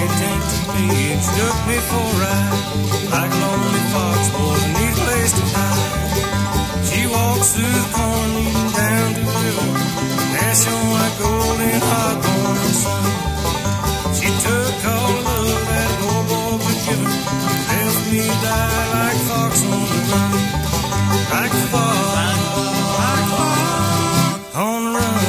tempted me and took me for a ride. Like a lonely fox, boy, need a place to hide. She walks through the corn, leading down to the river. Hair shone like gold in hot morning sun. She took all the love that an old boy could give her. Left me to die like a fox on the run. Like a fox, like a fox on the run.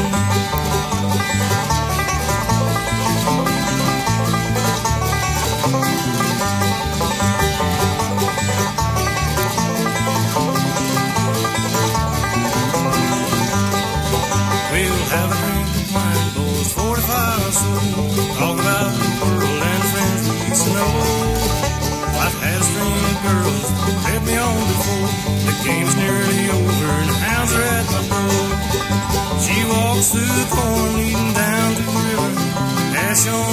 We'll have a drink of wine, boys, 45 or so. Talk about the world and friends we used to know. I've had a string of girls led me on before. The game's nearly over and the hounds are at my door. She walks through the corn leading down to the river. Ash on